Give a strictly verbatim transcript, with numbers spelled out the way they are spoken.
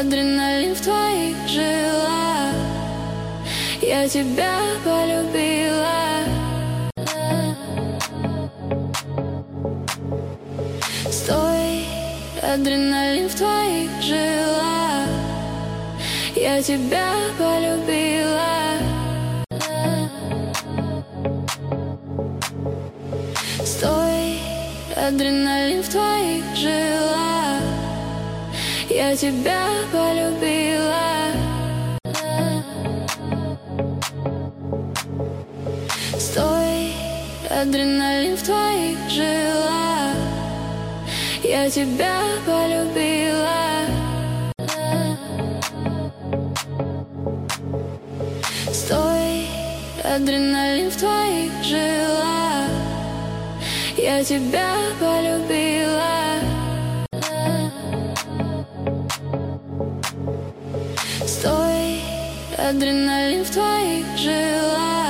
адреналин в твоих жилах. Я тебя полюбила. Стой, адреналин в твоих жилах. Я тебя полюбила. Стой, адреналин в твоих жилах. Я тебя полюбила. Стой, адреналин в твоих жилах. Я тебя полюбила. Стой, адреналин в твоих жилах. Я тебя полюбила. Стой, адреналин в твоих жилах.